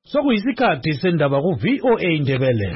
Sokuyisikhathi sendaba ku VOA Indebele.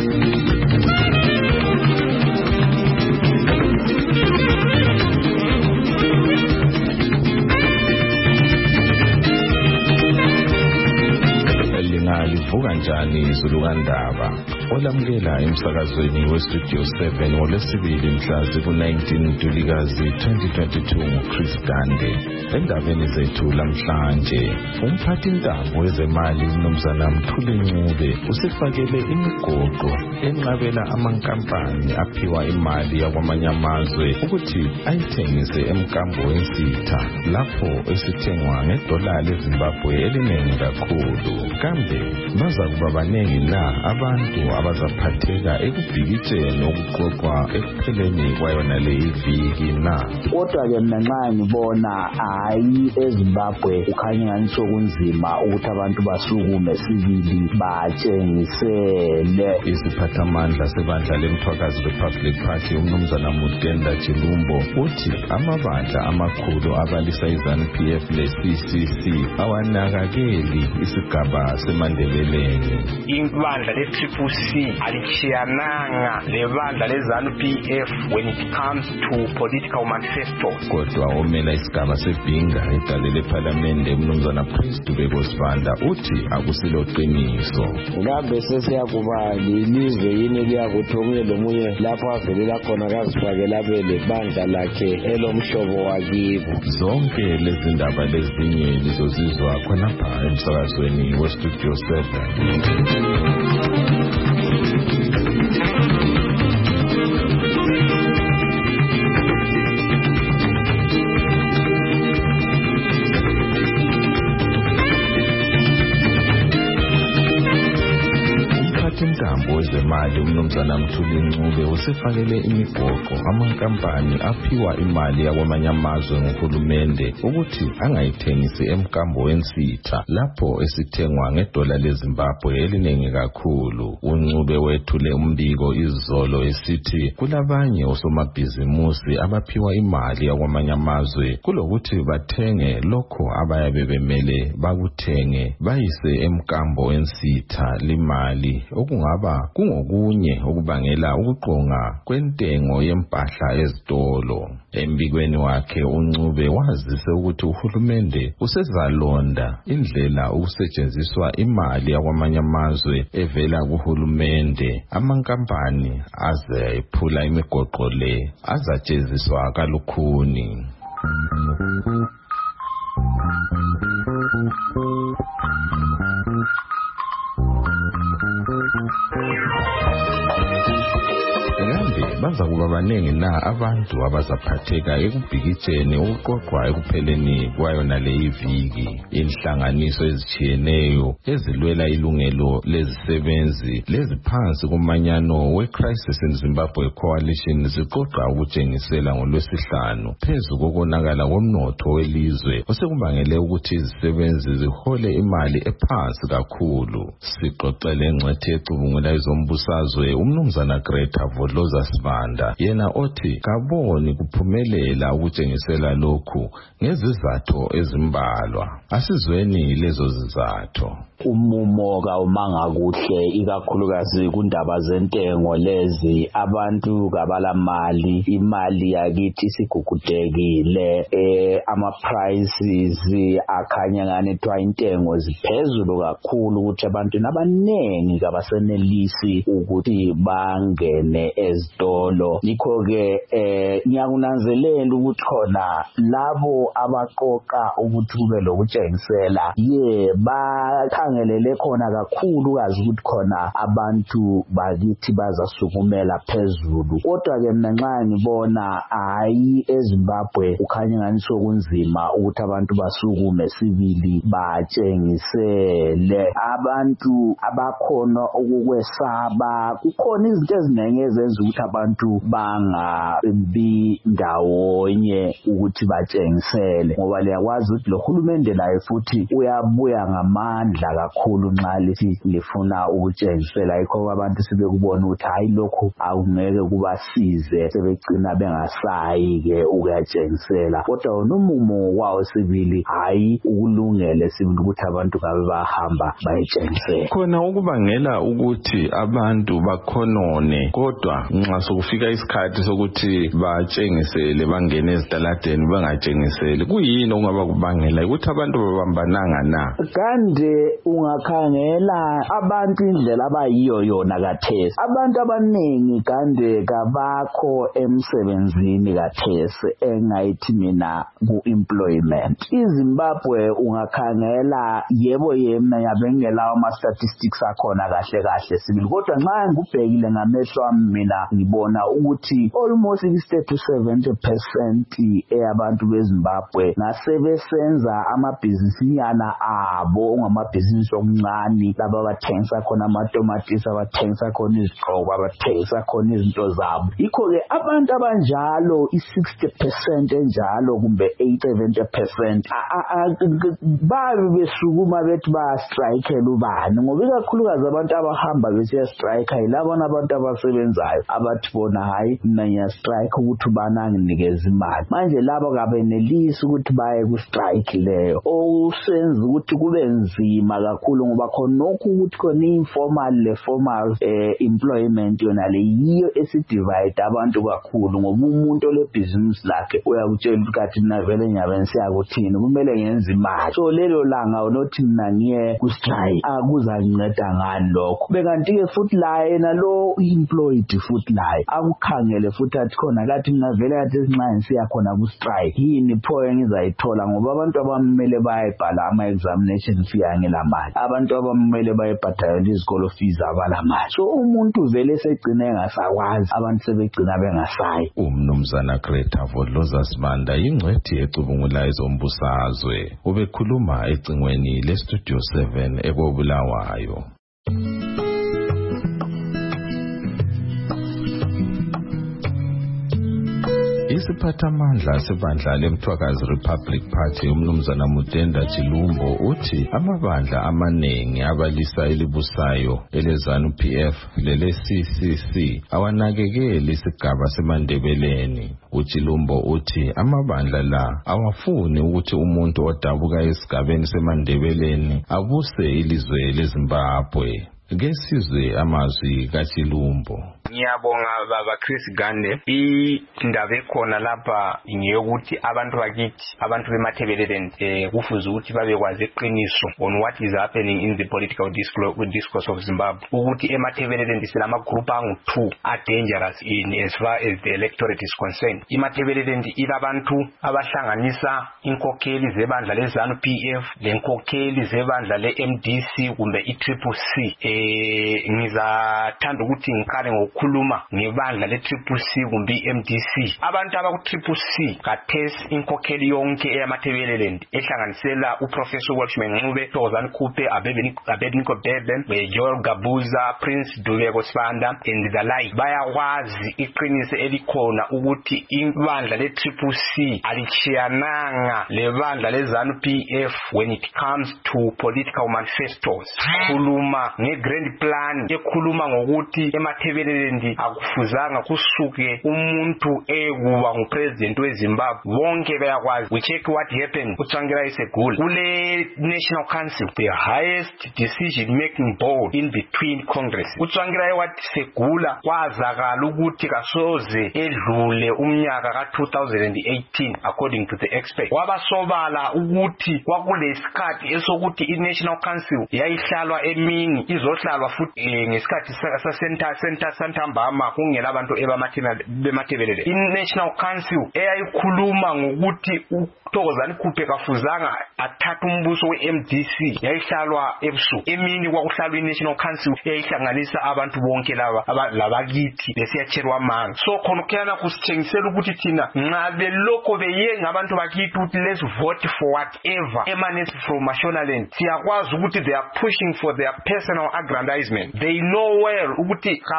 Livuka njani izulu kaNdaba olamukela emsakazweni weStudio 7 ngolwesibili mhla ku-19 Ntulikazi 2022 nguChris Gande. Endabeni zethu lamhlanje, umphathintambo wezemali uMnumzana Mthuli Ncube usifakele imigoqo enqabela amankampani aphiwa imali yakwamanye amazwe ukuthi ayithengise emkambo wensitha lapho esithengwa ngedollar leZimbabwe elinengi kakhulu. Kambe bazakuba baningi na abantu abazaphatheka ekubhikitsheni okuqoqwa ekupheleni kwayona le iviki na? Kodwa-ke mina nxa ngibona hayi eZimbabwe kukhanya ngani sokunzima ukuthi abantu basukume sibili batshengisele. Isiphathamandla sebandla leMthwakazi Republic Party uMnumzana Mudenda Chilumbo uthi amabandla amakhulu abalisa iZANU-PF le-CCC awanakakeli isigaba seMandebeleni. Ibandla le-CCC alichiyananga lebandla leZANU-PF when it comes to political manifesto. Kodwa omela isigaba sebhinga egalele ePhalamende uMnumzana Prince Dubeko Sibanda uthi akusilo qiniso. Ngabe sesiyakuba lilizwe yini liyakuthi omunye lomunye lapho avelela khona kazifakela abele bandla lakhe elomhlobo wakibo. Zonke lezi ndaba lezinye lizozizwa khonapha emsakazweni weStudio 7. Inkambo wezemali uMnumzana Mthuli Ncube usifakele imigoqo amankampani aphiwa imali yakwamanye amazwe nguhulumende ukuthi angayithengisi emkambo wensitha lapho esithengwa ngedollar leZimbabwe elinengi kakhulu. uNcube wethule umbiko izolo esithi kulabanye osomabhizimusi abaphiwa imali yakwamanye amazwe kulokuthi bathenge lokho abayabe bemele bakuthenge bayise emkambo wensitha limali okungaba kungokunye okubangela ukuqonga kwentengo yempahla ezitolo. Embikweni wakhe uNcube wazise ukuthi uhulumende usezalonda indlela ukusetshenziswa imali yakwamanye amazwe evela kuhulumende. Amankampani azephula imigoqo le azatsheziswa kalukhuni. Bazakuba baningi na abantu abazaphatheka ekubhikitsheni okuqoqwa ekupheleni kwayona le iviki. Inhlanganiso ezitshiyeneyo ezilwela ilungelo lezisebenzi leziphansi kumanyano we-Crisis in Zimbabwe Coalition ziqoqa ukutshengisela ngolwesihlanu phezu kokonakala komnotho welizwe osekubangele ukuthi izisebenzi zihole imali ephansi kakhulu. Siqoqele ingcwethi ecubungula ezombusazwe uMnumzana Greta Vodloza Sibanda yena othi kaboni kuphumelela ukutshengisela lokhu ngezizathu ezimbalwa. Asizweni lezo zizathu. Umumo kawumanga kuhle ikakhulukazi kundaba zentengo lezi abantu kabalamali imali yakithi sigugudekile ama prices akhanya ngani twa intengo ziphezulu kakhulu ukuthi abantu nabanengi kabasenelisi ukuthi bangene ezitolo. Yikho ke ngiyakunanzelela ukuthi khona labo abaqoqa ukuthi kube lokutshengisela bakhangelele khona kakhulu kazi ukuthi khona abantu bakithi bazasukumela phezulu. Kodwa ke mina nxa ngibona hayi eZimbabwe kukhanya ngani sokunzima ukuthi abantu basukume sibili batshengisele. Abantu abakhona ukukwesaba kukhona izinto eziningi ezenza ukuthi abantu bangabi ndawonye ukuthi batshengisele, ngoba liyakwazi ukuthi lo hulumende laye futhi uyabuya ngamandla kakhulu nxa lithi lifuna ukutshengisela. Yikho abantu sebekubona ukuthi hayi lokhu akungeke kubasize, sebegcina bengasayi-ke ukuyatshengisela. Kodwa nomumo wawo sibili hayi ukulungele sibili ukuthi abantu ngabe bahamba bayetshengisela. Khona ukubangela ukuthi abantu bakhonone, kodwa nxa sokufika isikhathi sokuthi batshengisele bangene ezitaladeni bangatshengiseli, kuyini okungaba kubangela ukuthi abantu babambananga na? Kande ungakhangela abantu indlela abayiyo yona kathesi, abantu abaningi kande kabakho emsebenzini kathesi engayithi mina ku-employment. iZimbabwe ungakhangela yebo yena yabengelawo ama-statistics akhona kahle sibili, kodwa nxa ngubhekile ngamehlo ami mina ngibona ukuthi almost 60-70% eyabantu beZimbabwe ngasebesenza amabhizinisinyana abo, ongamabhizinisi omncane, laba abathengisa khona amatomatisi, abathengisa khona izigqoko, abathengisa khona izinto zabo. Yikho-ke abantu abanjalo i-60% enjalo kumbe 70% babe besukuma bethi bayastrikela ubani, ngoba ikakhulukazi abantu abahamba besiya strike yilabo abantu abasebenzayo abathi bona hayi mina ngiyastrike ukuthi ubani anginikeze imali. Manje labo kabenelisi ukuthi baye ku-strike leyo, osenza ukuthi kube nzima kakhulu, ngoba khonokho ukuthi khona informal le-formal employment yona le yiyo esidivide abantu kakhulu, ngoba umuntu olebhizinisi lakhe uyakutshela ukuthi mina vele ngiyabe siyakuthini kumele ngenze imali, so lelo langa unothi mina ngiye ku-strike akuzanginceda ngani lokho. Bekanti-ke futhi la yena lo employed futhi laye akukhangele futhi athi khona kathi mina vele kathi esincane siya khona ku-strike yini pho engizayithola, ngoba abantu abamele bayibhala ama-examination fee angela mali, abantu abamele bayibhadala izikolo fees abala mali, so umuntu vele segcina engasakwazi, abantu sebegcina bengasayi. Umnumzana Greta Vodloza Sibanda yingcwethi ecubungula ezombusazwe, ubekhuluma ecingweni leStudio 7 eKobulawayo. Isiphathamandla sebandla leMthwakazi Republic Party umnumzana Mudenda Chilumbo uthi amabandla amaningi abalisa elibusayo eleZANU-PF lele-CCC awanakekeli isigaba seMandebeleni. uChilumbo uthi amabandla la awafuni ukuthi umuntu odabuka esigabeni seMandebeleni abuse ilizwe leZimbabwe. Ngesizwe amazwi kaChilumbo. Ngiyabonga baba Chris Gande. Indaba ekhona lapha ngiyokuthi abantu bakithi, abantu bemathebeleleni kufuze ukuthi babekwazi iqiniso on what is happening in the political discourse of Zimbabwe. Ukuthi emathebeleleni silama group angu-2 are dangerous in as far as the electorate is concerned. Imathebeleleni ilabantu abahlanganisa inkokheli zebandla leZANU-PF lenkokheli zebandla le-MDC kumbe i-CCC. Ngizathanda ukuthi ngiqale ngokukhuluma ngebandla le-CCC kumbe i-MDC. Abantu abaku-CCC kathesi inkokheli yonke eyamathebeleleni ehlanganisela uProfessor Welshman Ncube, Thokozani Khuphe, Abednego Beben, Joel Gabuza, Prince Dubeko Sibanda and the like bayakwazi iqiniso elikhona ukuthi ibandla le-CCC alichiyananga lebandla leZANU-PF when it comes to political manifestos. Khuluma nge-grand plan ekhuluma ngokuthi emathebeleleni akufuzanga kusuke umuntu ekuba ngupresident weZimbabwe. Bonke bayakwazi. We check what happened uTsvangirai Segula kule National Council, the highest decision making board in between Congress. uTsvangirai wathi Segula kwazakala ukuthi kasoze edlule umnyaka ka-2018 according to the expert. Wabasobala ukuthi kwakulesikhathi esokuthi i-National Council yayihlalwa emini izohlalwa futhi ngesikhathi sa-Center Santambama kungela abantu bemathebelele. I-National Council eyayikhuluma ngokuthi uThokozani Khuphe kafuzanga athatha umbuso we-MDC yayihlalwa ebusuku. Emini kwakuhlalwa i-National Council eyayihlanganisa abantu bonke labakithi besiyatshelwa amanga. So khona kuyana kusitshengisela ukuthi thina nxa belokho beye ngabantu bakithi ukuthi let's vote for whatever emanates from Mashonaland, siyakwazi ukuthi they are pushing for their personal aggrandizement. They know well ukuthi kabala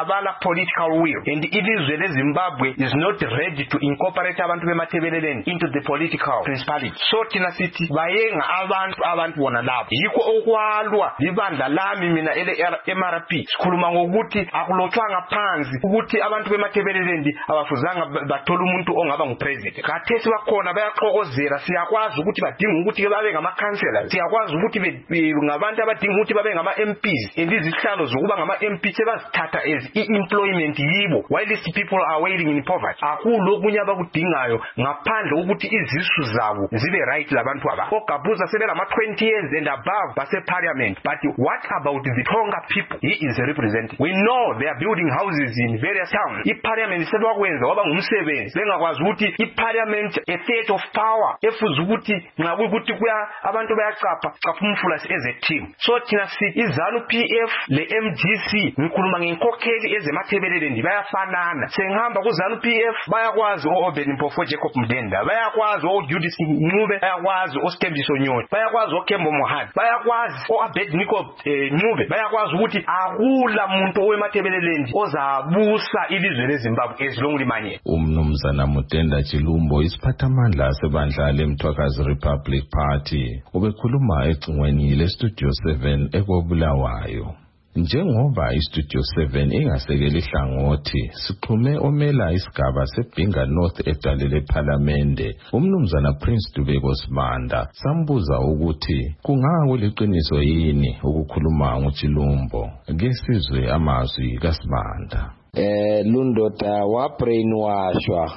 political will, and ilizwe leZimbabwe is not ready to incorporate abantu beMathebeleleni into the political principality. So thina sithi bayenga abantu bona lapho yikho okwalwa libandla lami mina MRP sikhuluma ngokuthi akulotshwanga phansi ukuthi abantu beMathebeleleni abafuzanga bathola umuntu ongaba ngupresident. Kathesi bakhona bayaxokozela, siyakwazi ukuthi badinga ukuthi babe ngama-councillors, siyakwazi ukuthi ngabantu abadinga ukuthi babe ngama-MPs, and izihlalo zokuba ngama-MP sebazithatha as i-employment yibo while these people are waiting in poverty. Akulokunye abakudingayo ngaphandle ukuthi izisu zabo zibe right labantu aba. Ogabuza sebelama-20 years and above base-parliament, but what about the Tonga people he is representing? We know they are building houses in various towns. I-parliament sebakwenza waba ngumsebenzi bengakwazi ukuthi i-parliament a state of power efuza ukuthi nxa kuyikuthi abantu bayacapha umfula as a team. So thina sithi iZANU PF le-MDC ngikhuluma ngenkokheli ezemathebeleleni bayafanana. Sengihamba kuZANU PF bayakwazi o-Obed Mpofo Jacob Mdenda, bayakwazi o-Judith Ncube, bayakwazi o-Stembiso Nyoni, bayakwazi o-Kembo Mohadi, bayakwazi o-Abednego Ncube, bayakwazi ukuthi akula muntu owemathebeleleni ozabusa ilizwe leZimbabwe ezilongulimanye. Umnumzana Mudenda Chilumbo isiphathamandla sebandla leMthwakazi Republic Party ubekhuluma ecingweni leStudio 7 eKobulawayo. Njengoba iStudio 7 ingasekeli hlangothi sixhume omela isigaba seBhinga North edalele eParliamente umnumzana Prince Dubeko Sibanda sambuza ukuthi kungakuliqiniso yini ukukhuluma ngoChilumbo. Kesizwe amazwi kaSibanda. Lundoda wabrainwashwa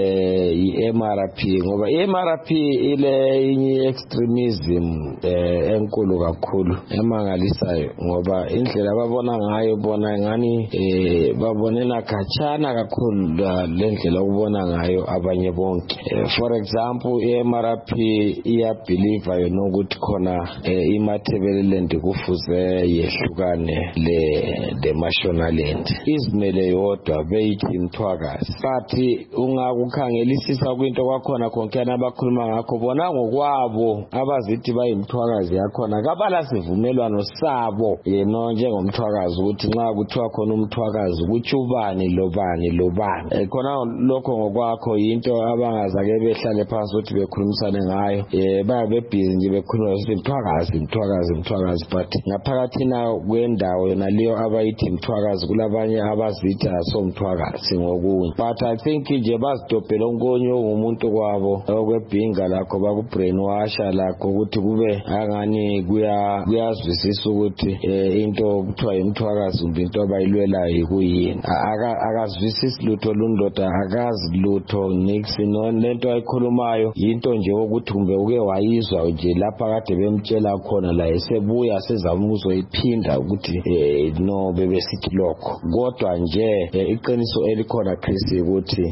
i-MRP ngoba i-MRP ile inye extremism enkulu kakhulu emangalisayo ngoba indlela babona ngayo bona ngani babonela khatshana kakhulu lendlela ukubona ngayo abanye bonke. For example, i-MRP iyabelieve yona ukuthi khona iMathebeleleni kufuze yehlukane le Mashonaland izimele yodwa beyithi Mthwakazi. Bathi ungakukhangelisisa kwinto kwakhona konkana abakhuluma ngakho bona ngokwabo abazithi bayimthwakazi yakhona kabala sivumelwano sabo yeno njengomthwakazi ukuthi nxa kuthiwa khona umthwakazi kuchubani lobani khona lokho ngokwakho into abangazake behlale phansi ukuthi bekhulumisane ngayo babe busy nje bekhuluma ukuthi mthwakazi but ngaphakathina kwendawo yona leyo abayithi mthwakazi kulabanye abazithi asomthwakazi ngokunye. But I think nje bazidobhela onkonye umuntu kwabo okwebhinga lakho bakubrainwasha lakho ukuthi kube angani kuyazwisisa ukuthi into kuthiwa imthwakazi kumbe into abayilwelayo ikuyini. Akazwisisi lutho lundoda, akazi lutho nixino lento ayikhulumayo into nje ukuthi kumbe uke wayizwa nje lapha kade bemtshela khona la esebuya sezamuzo iphinda ukuthi no bebesithi lokho. Kodwa nje iqiniso elikhona Chris ukuthi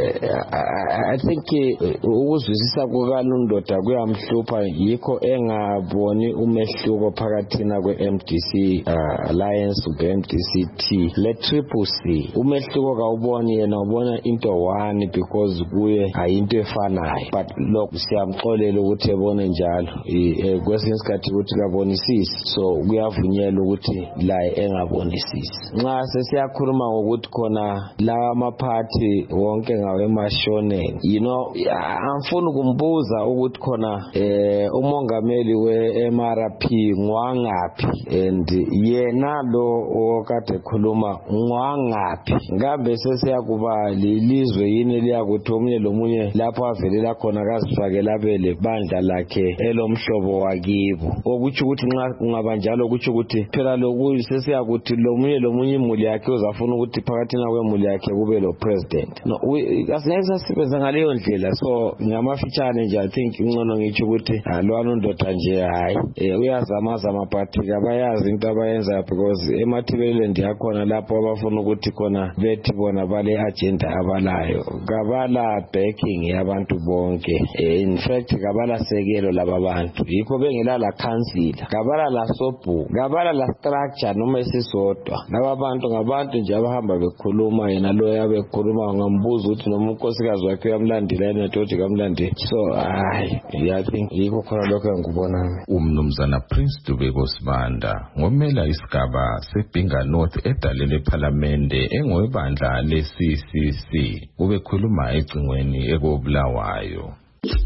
I think ukuzwisisa kukaLundoda kuyamhlupha yikho engaboni umehluko phakathina kweMDC Alliance kweMDC-T le Triple C. Umehluko kawuboni yena ubona into one because kuye ayinto efanayo, but lokho siyamxolela ukuthi ebone njalo kwesinye isikhathi ukuthi kabonisisi, so kuyavunyelwa ukuthi la engabonisisi. Nxa sesiyakhuluma ngokuthi khona lawa amaphathi wonke ngawe emashoneni, angifuni ukumbuza ukuthi khona umongameli we-MRP ngwangaphi and yena lo okade khuluma ngwangaphi. Ngabe sesiyakuba lilizwe yini liyakuthi omunye lomunye lapho avelela khona kazifakela bele bandla lakhe elomhlobo wakibo, okuthi ukuthi nxa kungaba njalo kuthi ukuthi phela lokhu sesiyakuthi lomunye imuli yakhe uzafuna ukuthi phakathi na kwemuli yakhe kube lo president. No, asingeke sibenza ngaleyo ndlela. So ngamafitshane nje I think ingcono ngithi ukuthi lwanondoda nje hayi uyazama but kabayazi into abayenza because eMathebeleleni yakhona lapho abafuna ukuthi khona bethi bona bale agenda abalayo kabala backing yabantu bonke. In fact kabala sekelo laba bantu yikho bengelala council kabala la sobu kabala la structure noma esisodwa laba bantu ngabantu nje abahamba bahamba bekhuluma yena lo yabe ekhuluma ngambuza ukuthi noma unkosikazi wakhe uyamlandela yena toti kamlandela. So I think yikho khona lokho engikubona. Umnumzana Prince Dubeko Sibanda ngomela isigaba seBhinga North edalele eParliamente engowebandla le-CCC ubekhuluma ecingweni ekobulawayo.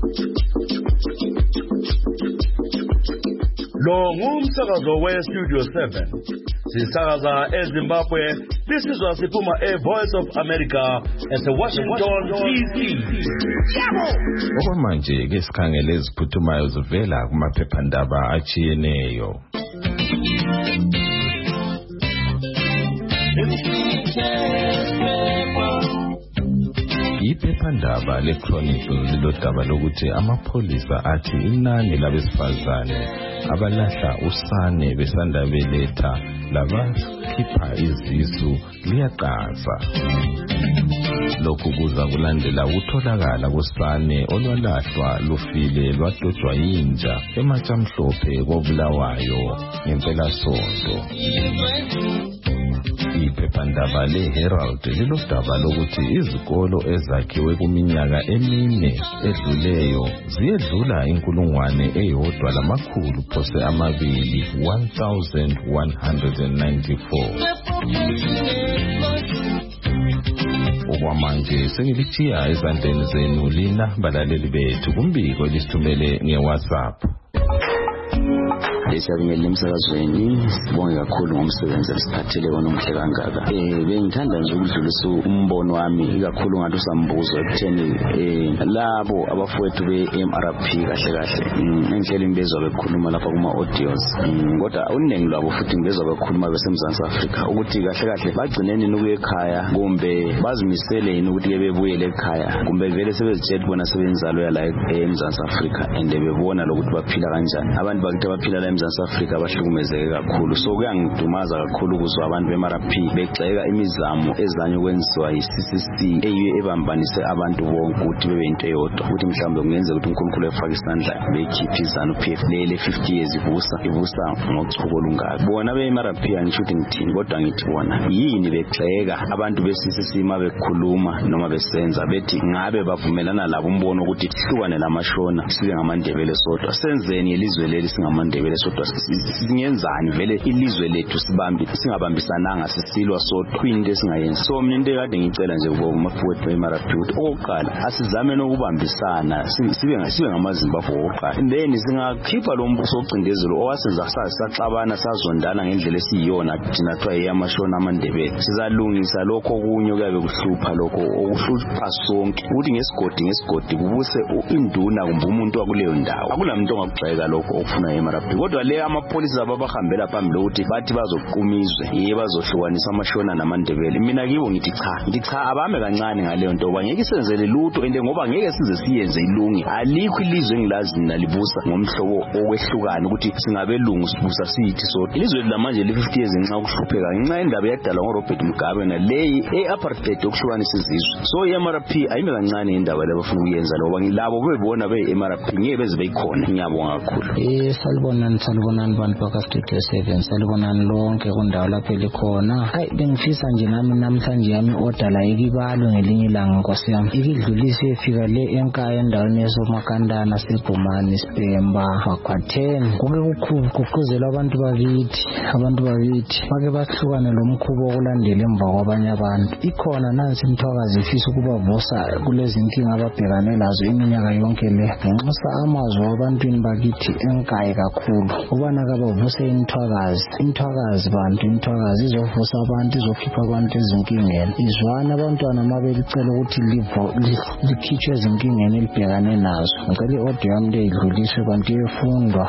Lo ngumsakazo we-Studio 7 sisakaza eZimbabwe. This is Wasiphuma Voice of America Washington DC. Okwamanje ke sikhangele eziphuthumayo zivela kumaphephandaba achiyeneyo. Iphephandaba le-Chronicle lilodaba lokuthi amapholisa athi inani labesifazane abalahla usane besanda beletha labakhipha izisu liyaqansa. Lokhu kuza kulandela ukutholakala kosane olwalahlwa lufile lwadodwa yinja ematshamhlophe kobulawayo ngempelasonto. Iphephandaba le-Herald lilodaba lokuthi izikolo ezakhiwe kuminyaka emine edluleyo ziyedlula 1,100 phose amabili 1,194. Okwamanje sengilithiya ezandleni zenu lina balaleli bethu kumbiko lisithumele nge-WhatsApp. Siyabingelela emsakazweni, sibonge kakhulu ngomsebenzi esiphathele wona omhle kangaka. Bengithanda nje ukudlulisa umbono wami ikakhulu ngathi usambuzo ekutheni labo abafowethu be-MRP kahle kahle ngendlela imbezwa bekhuluma lapha kuma-audios, kodwa uningi lwabo futhi ngibezwa bekhuluma beseMzansi Afrika ukuthi kahle kahle bagcineni ukuya ekhaya kumbe bazimisele yini ukuthi ke bebuyele ekhaya kumbe vele sebezitshela bona sebenzalo yala eMzansi Afrika and bebona lokuthi baphila kanjani. Abantu bakithi baphila la eMzansi Afrika bahlukumezeke kakhulu. So kuyangidumaza kakhulu ukuzwa abantu be-MRP begxeka imizamo ezanye ukwenziwa yi-CCC eyiyo ebambanise abantu bonke ukuthi bebe into eyodwa, ukuthi mhlawumbe kungenzeka ukuthi uNkulunkulu efake isandla bekhiphe izanu-PF le 50 years ivusa ngochubo olungaka. Bona be-MRP angisho ukuthi ngithini, kodwa ngithi bona yini begxeka abantu be-CCC uma bekhuluma noma besenza bethi ngabe bavumelana labo umbono ukuthi sihlukane lamashona sibe ngamaNdebele sodwa. Senzeni ilizwe leli singamandebele sodwa, singenzani vele ilizwe lethu singabambisananga sisilwa sodwa kwinto esingayenzi. So mina into ekade ngicela nje kubomafowethu be-MRP ukuthi okokuqala asizame nokubambisana sibe ngamaZimbabwe okokuqala, then singakhipha lo mbuso ocindezelo owasenza saxabana sazondana ngendlela esiyiyona thina kuthiwa eyamashona amaNdebele. Sizalungisa lokho okunye okuyabe kuhlupha lokho okuhlupha sonke ukuthi ngesigodi kubuse induna kumbe umuntu wakuleyo ndawo. Akulamuntu ongakugxeka lokho okufuna eMRP, kodwa le amapholisa ababahambela phambili ukuthi bathi bazoqumizwe bazohlukanisa amashona namaNdebele. Mina kibo ngithi cha abame kancane ngaleyo nto, ngeke isenzele lutho ende ngoba ngeke size siyenze ilungi. Alikho ilizwe engilazi nalibusa ngomhlobo okwehlukana ukuthi singabelungu sibusa sithi sodwa. Ilizwe lamanje le-50 years nxa ukuhlupheka ngenxa yendaba yadalwa ngoRobert Mugabe na leyi apartheid okuhlukanisa izizwe. So iMRP ayime kancane indaba labafuna ukuyenza ngoba ngilabo bebona be-MRP ngeke beze beyikhona. Ngiyabonga kakhulu. Salibonani bantu baka-Studio 7, salibonani lonke kundawo lapho elikhona. Bengifisa nje nami namhlanje yami order la ikibalo ngelinye ilanga Nkosi yami ikidlulise ifika le enkaya endaweni yesomakandana seBhumani Sibemba Khwatheni. Kuke kuquzela abantu bakithi bake bahlukane lo mkhubo okulandela emva kwabanye abantu. Ikhona nansi imthwakazi ifisa ukuba vusa kulezi inkinga ababhekane lazo iminyaka yonke le. Ngenxa amazwi abantwini bakithi enkayi kakhulu ubana kabavuse imthwakazi bantu imthwakazi izovusa abantu izokhipha abantu ezinkingeni. Izwana abantwana mabelicela ukuthi likhitshwe ezinkingeni elibhekane nazo. Ngicela i-audio yami idluliswe kanti yefundwa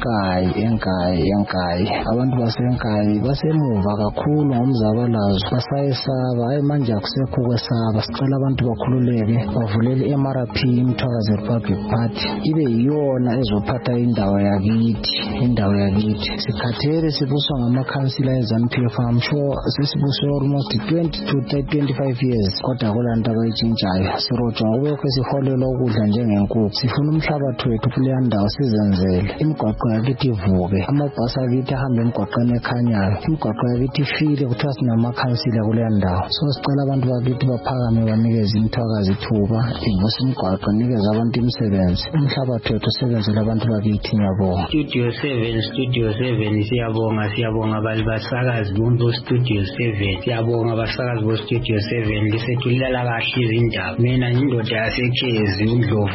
enkayi. Abantu basenkayi basemuva kakhulu ngomzabalazo basayesaba. Manje akusekho kwesaba. Sicela abantu bakhululeke bavulele iMRP imthwakazi Republic Party ibe yiyona ezophatha indawo yakithi indawo yakithi. Sikhathele sibuswa ngamakhansila eZANU-PF, I'm sure sesibuswe almost 20 to 25 years, kodwa kulanto abayitshintshayo. Siroja ngokubekho siholelwa ukudla njengenkukhu. Sifuna umhlabathi wethu kuleya ndawo sizenzele. Imigwaqo yakithi ivuke, amabhasi akithi ahambe emgwaqweni ekhanyayo, imigwaqo yakithi ifile, kuthiwa sinamakhansila kuleya ndawo. So sicela abantu bakithi baphakame banikeze imithwakazi ithuba, ivuse imigwaqo, nikeze abantu imisebenzi, umhlabathi wethu usebenzele abantu bakithi. Ngiyabonga. Studio 7 siyabonga basakazi bombo Studio 7, siyabonga basakazi bo Studio 7 lisethulela kahle izindaba. Mina indoda yaseKhezi, uNdlovu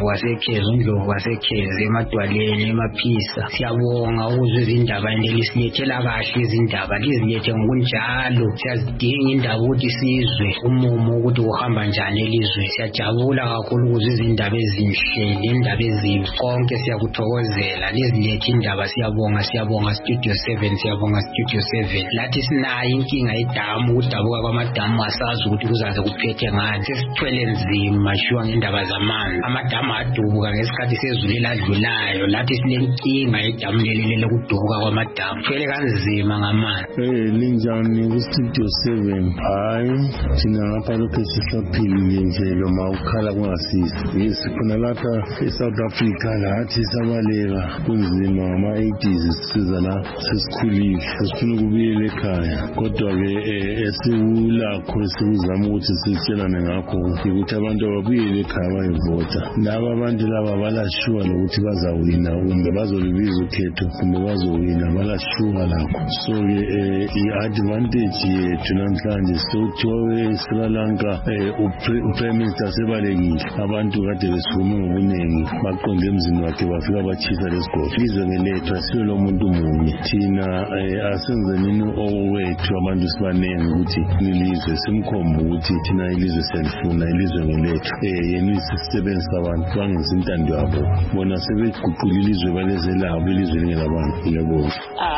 waseKhezi emadwaleni emaphisa. Siyabonga ukuzwa izindaba endelisiyethela kahle izindaba, lizilethe ngokunjalo. Siyazidinga indaba ukuthi sizwe umumo ukuthi uhamba njani elizwe. Siyajabula kakhulu ukuzwa izindaba ezinhle nendaba ezibi. Konke siyakuthokozela, lizilethe indaba. Siyabonga Studio 7, siyabonga Studio 7. Lathi sinayo inkinga yedamu, ukudabuka kwamadamu asazi ukuthi kuzaze kuphethe ngani. Sesithwele nzima shuwa ngendaba zamanzi. Amadamu adubuka ngesikhathi sezulu eladlulayo. Lathi sinenkinga yedamu leli lokudubuka kwamadamu. Thwele kanzima ngamanzi. Linjani ku Studio 7? Hayi, thina ngapha lokho sihlaphile nje lo mawukhala kungasisi. Sikhona lapha eSouth Africa lathi sabaleka kunzima ngama-80s sisiza la sesikhulile. Sifuna ukubuyela ekhaya. Kodwa-ke esikulakho sikuzama ukuthi sitshelane ngakho ukuthi abantu ababuyele ekhaya bayivota. Laba abantu laba balashuwa lokuthi bazawina kumbe bazolibiza ukhetho kumbe bazowina, balashuwa lakho. So-ke i-advantage yethu namhlanje sokuthiwa eSri Lanka uPrime Minister sebalekile. Abantu kade besukume ngobuningi baqonde emzini wakhe bafika bachisa lesigodi. Izwe ngelethu asiyo lo muntu munye. Thina asenzenini owethu abantu sibanengi ukuthi nilizwe simkhomba ukuthi thina ilizwe selifuna ilizwe ngelethu. Yena isisebenzisa abantu bangisa intando yabo. Bona sebeguqula ilizwe balezelabo ilizwe lingelabantu. Ngiyabonga.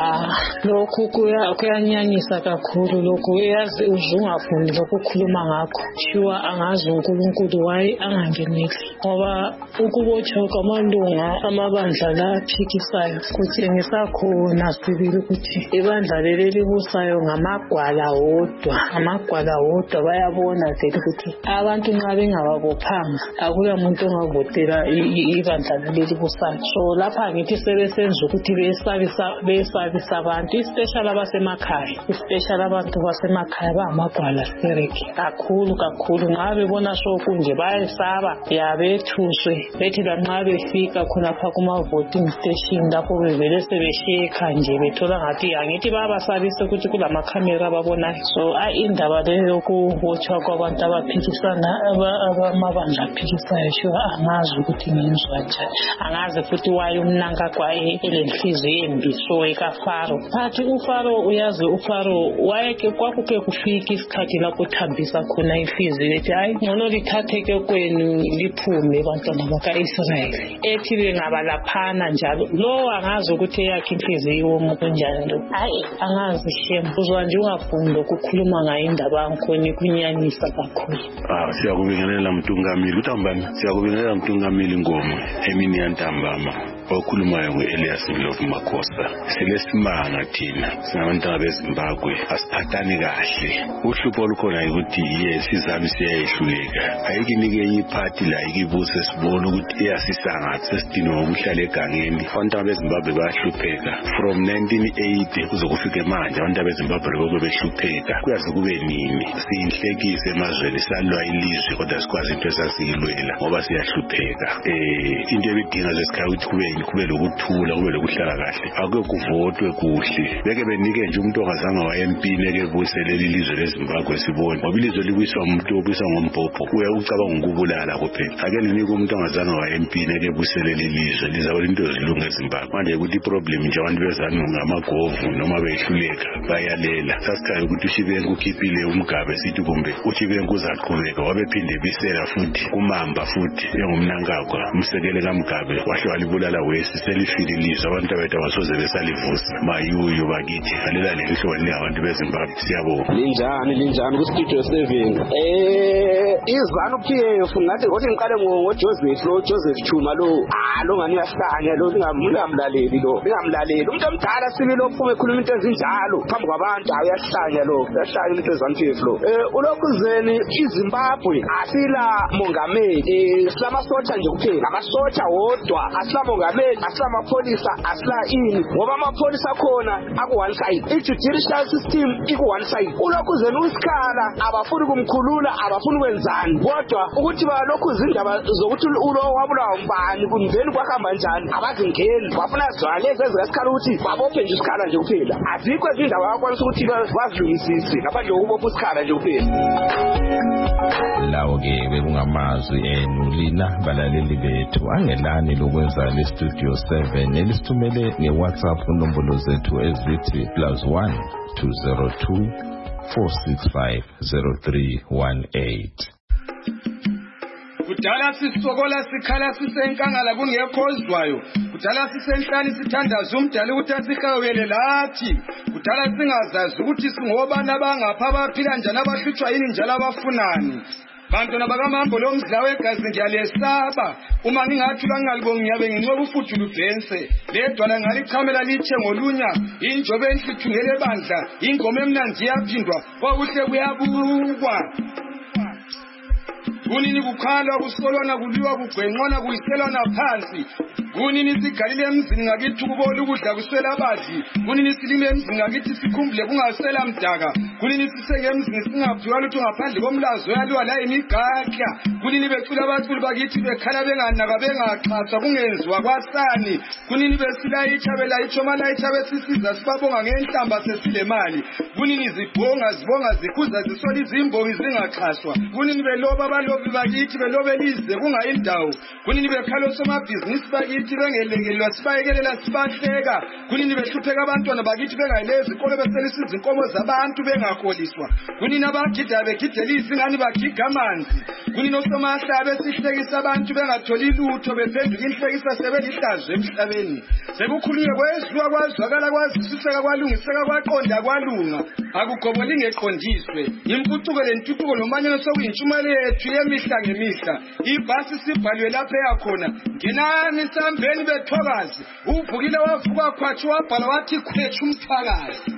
Lokhu kuyanyanyisa kakhulu lokhu. Uyazi ungafuni lokukhuluma ngakho. Shuwa angazi uNkulunkulu waye angangenisi. Ngoba ukubotshwa kwamalunga amabandla laphikisayo kutshengisa khona sibili ukuthi ibandla leli libusayo ngamagwala wodwa bayabona vele ukuthi abantu nxa bengababophanga akula muntu ongavotela ibandla leli libusayo. So lapha ngithi sebesenza ukuthi besabisa abantu, especially abantu basemakhaya bamagwala sereke kakhulu nxa bebona sokunje bayesaba yabethuswe bethi lanxa befika khonapha kuma-voting station lapho bevele sebesheka nje bethola ngathi angithi babasabise ukuthi kulamakhamera ababonayo. So indaba leyo yokubotshwa kwabantu abaphikisana abamabandla aphikisayo shuwa angazi ukuthi ngenzwa njani. Angazi futhi waye umnanka elenhliziyo embi so ekaFaro. Phathi uFaro, uyazi uFaro wayeke kwakuke kufika isikhathi lapho thambisa khona inhliziyo ethi hayi ngcono lithatheke kwenu liphume bantwana baka-Israyeli. Ethi bengabalaphana njalo. Lo angazi ukuthi yakhe inhliziyo kunjani lo. Hayi angazi shem. Uzwa nje ungafunda ukukhuluma ngayo indaba ngikhona kunyanisa kakhulu. Siyakubingelela Mtungamili. Uthambani siyakubingelela Mtungamili Ngoma emini yantambama. Okhulumayo ngu-Elias Ndlovu Makhosa. Silesimanga thina singabantwana beZimbabwe asiphathani kahle. Uhlupho olukhona ukuthi sizami siyayehluleka. Ayikinike enye iphathi la ikibuse sibone ukuthi iyasisangathi sesidinwa ngokuhlala egangeni. Abantwana beZimbabwe bayahlupheka from 1980 kuze kufike manje abantwana beZimbabwe lokho behlupheka. Kuyaze kube nini siyinhlekise emazweni salwa ilizwe kodwa sikwazi into esasiyilwela ngoba siyahlupheka. Into ebidinga zesikhathi ukuthi kube lokuthula kube lokuhlala kahle. Ake kuvotwe kuhle. Beke benike nje umuntu ongazange wa-MP neke busele ilizwe leZimbabwe sibone. Ngoba ilizwe libuyiswa umuntu obuyiswa ngombhobho. Ucabanga ukubulala kuphela. Ake linike umuntu ongazange wa-MP neke busele ilizwe lizawula into ezilunga eZimbabwe. Manje ukuthi iproblem nje abantu bezanu ngamagovu noma behluleka bayalela. Sasikhaya ukuthi uShibengu ukhiphile umgabe sithi kumbe uShibengu uzaqhubeka wabephinde bisela futhi kumamba futhi engumnankakwa umsekele kaMgabe wahle walibulala West selifile ilizwe abantu bethu abasoze besalivusa mayuyu bakithi alela lenhloni abantu beZimbabwe siyabonga linjani ku Studio 7 izanu PF ngathi ngothi ngiqale Joseph Chuma lo ngani uyahlanya lo lingamlaleli umuntu omdala sibili ophume ekhuluma into ezinjalo phambi kwabantu uyahlanya into ezanu PF lo ulokhuzeni iZimbabwe asila mongameli silamasotsha nje kuphela amasotsha wodwa asila mongameli asila amapholisa asila ini ngoba amapholisa khona aku one side i-judicial system iku one side ulokhuzeni usikhala abafuni kumkhulula abafuni kwenzani kodwa ukuthi balokhu izindaba zokuthi ulo wabulawa umbani kumveni kwahamba njani abazingeni bafuna zwalezi ezikasikhala ukuthi babophe nje isikhala nje kuphela azikho izindaba yakwanisa ukuthi bazilungisise ngaphandle kokubopha isikhala nje kuphela lawo-ke bekungamazwi enu lina balaleli bethu angelani lokwenza le Studio 7 elisithumele nge-WhatsApp nombolo zethu ezithi +1 202 465 0318. Kudala sisokola sikhala sisenkangala kungekho ozwayo kudala sisenhlani sithandaza umdala ukuthi asihawele lathi kudala singazazi ukuthi singobani abangapha abaphila njani abahlutshwa yini njalo abafunani bantwana bakamambo lo mdla wegazi ngiyalesaba uma ngingathula ngalibonga ngiyabe nginqoba ufujula ubhense ledwana ngalichamela lithe ngolunya injobe enhlithungele bandla ingoma emnandi yaphindwa kwakuhle kuyabukwa kunini kukhalwa kusolwana kuliwa kugwenqona kuyiselwana phansi kunini sigalile emzini ngakithi kubola ukudla kuswela abadli kunini silime emzini ngakithi sikhumbule kungasela mdaka kunini sisenge emzini singaphiwa lutho ngaphandle komlazo yaliwa la imigakya kunini becula abaculi bakithi bekhala benganaka bengaxhaswa kungenziwa kwasani kunini besilayitha belayitha malayitha besisiza sibabonga ngenhlamba sesilemali kunini zibonga zikhuza zisola izimbongi zingaxhaswa kunini beloba abalobi bakithi belobelize kungayindawo kunini bekhala somabhizinisi bakithi bengelekelwa sibayekelela sibahleka kunini behlupheka abantwana bakithi bengayilezi ikolo beselisa izinkomo zabantu bengaholiswa kunini abagida begidelisa ingani bagiga amanzi kunini osomahlaba esihlekisa abantu bengatholi lutho bephenduka inhlekisa sebelihlazo emhlabeni sekukhulunywe kwezwa kwazwakala kwazisiseka kwalungiseka kwaqonda kwalunga akugoboli ngeqondiswe impucuko lentuthuko nomanyano sokuyintshumayelo yethu yemihla ngemihla ibhasi sibhaliwe lapha yakhona ngenani sambeni bethokazi uvukile wavuka khwatshu wabhala wathi khwethu umthakazi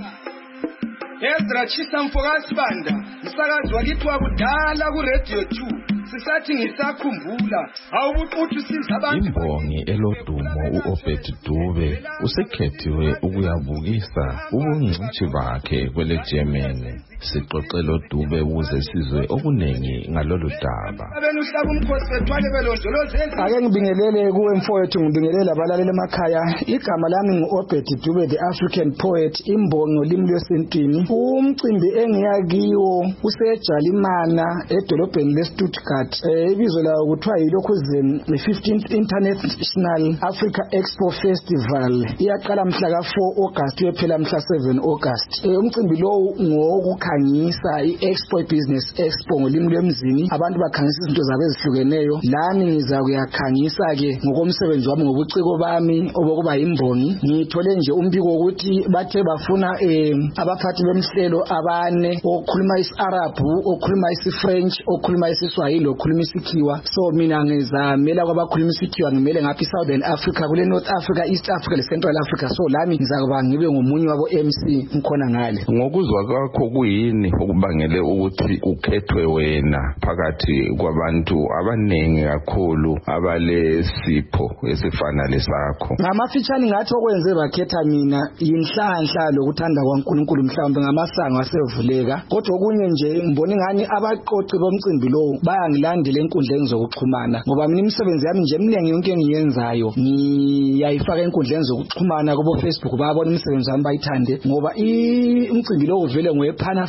Ezra Chisa Mfokasi Banda msakazi wakithi wakudala ku Radio 2 sisathi ngisakhumbula awubuquthu siza abantu imbongi elodumo uObed Dube usekhethiwe ukuyabukisa ubungcitshi bakhe kwele Germany sixoxelo Dube ukuze sizwe okunengi ngalolu daba abenuhlaba umkhosi wethwale belondoloze ake ngibingelele kuwe mfowethu ngibingelele abalaleli emakhaya igama lami nguObed Dube the African poet imbongi ngolimi lwesintwini umcimbi engiyakiwo usejalimana edolobheni leStuttgart ibizo lawo kuthiwa yilokhuzeni the 15th International Africa Expo Festival iyaqala mhla ka4 August uyephela mhla 7 August umcimbi lo ngokukhangisa iExpo Business Expo ngolimi lwemzini abantu bakhangisa izinto zabo ezihlukeneyo lami ngiza kuyakhangisa ke ngokomsebenzi wami ngobuciko bami obokuba imbongi ngithole nje umbiko ukuthi bathe bafuna abaphathi bemhlelo abane okukhuluma isiArabu okukhuluma isiFrench okukhuluma isiSwahili okukhuluma isikhiwa so mina ngizamela kwabakhuluma isikhiwa ngimele ngaphi Southern Africa kule North Africa East Africa le Central Africa so lami ngizakuba ngibe ngomunye wabo MC ngikhona ngale ngokuzwa kwakho kuyini okubangele ukuthi ukhethwe wena phakathi kwabantu abanengi kakhulu abalesipho esifana lesakho ngamafitshane ngathi okwenze bakhetha mina yinhlanhla lokuthanda kwaNkulunkulu mhlawumbe ngamasango asevuleka kodwa okunye nje ngibona ngani abaqoqi bomcimbi lo bayangilandela enkundleni zokuxhumana ngoba mina imisebenzi yami nje eminingi yonke engiyenzayo ngiyayifaka enkundleni zokuxhumana kubo Facebook babona imisebenzi yami bayithande ngoba umcimbi lo uvele ngowe Pan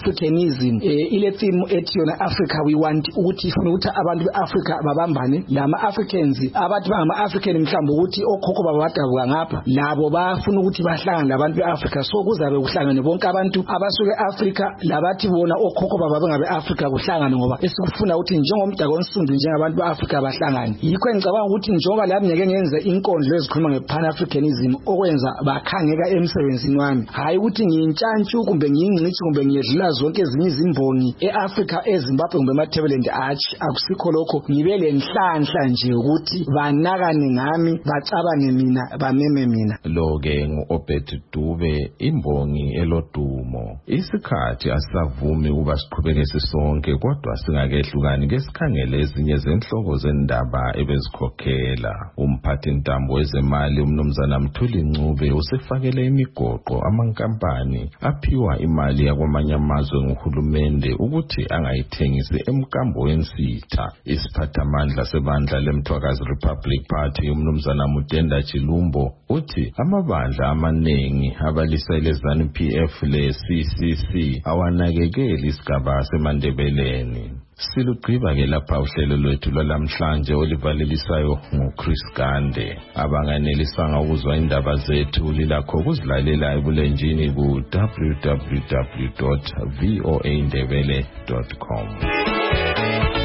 Africanism ile theme ethi yona Africa we want ukuthi ifuna ukuthi abantu beAfrica babambane lama Africans abathi bangama African mhlawumbe ukuthi okhokho babadabuka ngapha labo bafuna ukuthi bahlangane labantu beAfrica so kuzabe kuhlangane bonke abantu abasuke eAfrica labathi bona okhokho baba bengabe Africa kuhlangane ngoba esikufuna ukuthi njengomdako onsundu njengabantu beAfrica bahlangane yikho engicabanga ukuthi njengoba lapha ngeke ngenze inkondlo ezikhuluma ngePan Africanism okwenza bakhangeka emsebenzini wami hayi ukuthi ngiyintshantshu kumbe ngiyingcithi kumbe ngiyedlula zonke ezinye izimbongi eAfrica eZimbabwe kumbe eMatabeleland arch akusikho lokho ngibele nhlanhla nje ukuthi banakane ngami bacabange mina bameme mina lo ke nguObed Dube imbongi elodumo isikhathi asavumi ukuba siqhubeke sisonke kodwa singakehlukani ke sikhangele ezinye zenhloko zendaba ebezikhokhela umphathi intambo wezemali umnumzana Mthuli Ncube usefakele imigoqo amankampani aphiwa imali yakwamanye amazwe nguhulumende ukuthi angayithengisi emkambo wensitha isiphathamandla sebandla leMthwakazi Republic Party umnumzana Mudenda Chilumbo uthi amabandla amaningi abalisele ZANU-PF le-CCC awanakekeli isigaba seMandebeleni silugqiba ke lapha uhlelo lwethu lwalamhlanje olivalelisayo nguChris Gande abanganelisanga ukuzwa indaba zethu lilakho ukuzilalela ebulenjini ku www.voaindebele.com